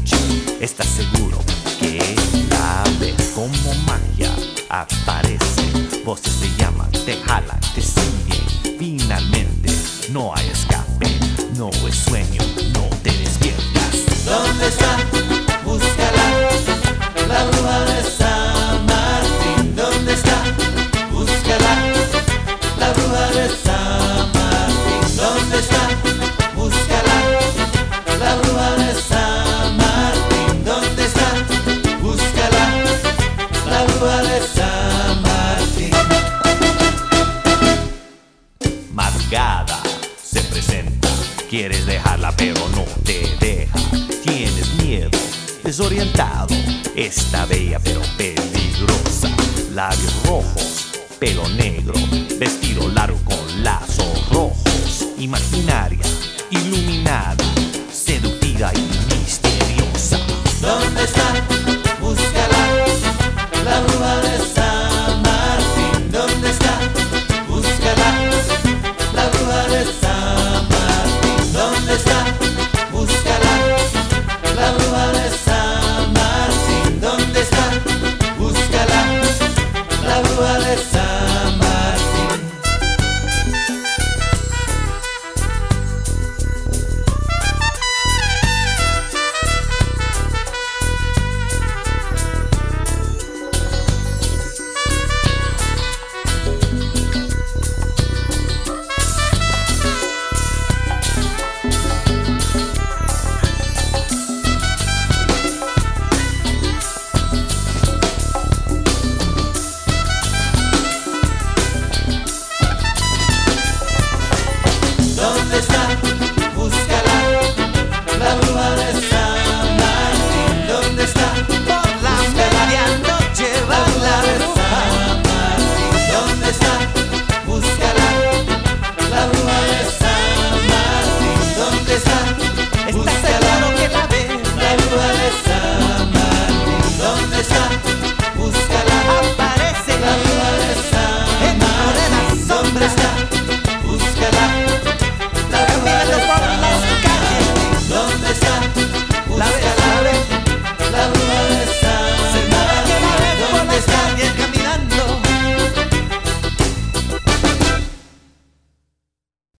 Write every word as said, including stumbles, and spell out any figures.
noche. ¿Estás seguro que la ves? Como magia aparece, voces te llaman, te jalan, te siguen. Finalmente no hay escape, no es sueño, no te despiertas. ¿Dónde está? Búscala, la bruja de San Martín. ¿Dónde está? Búscala, la bruja de San Martín. ¿Dónde está? Búscala, la bruja de San Martín. ¿Dónde está? Búscala, la bruja de San Martín. Madrugada se presenta, quieres dejarla pero no te deja. Tienes miedo, desorientado, está bella pero peligrosa. Labios rojos, pelo negro, vestido largo con lazos rojos. Imaginaria, iluminada, seducida y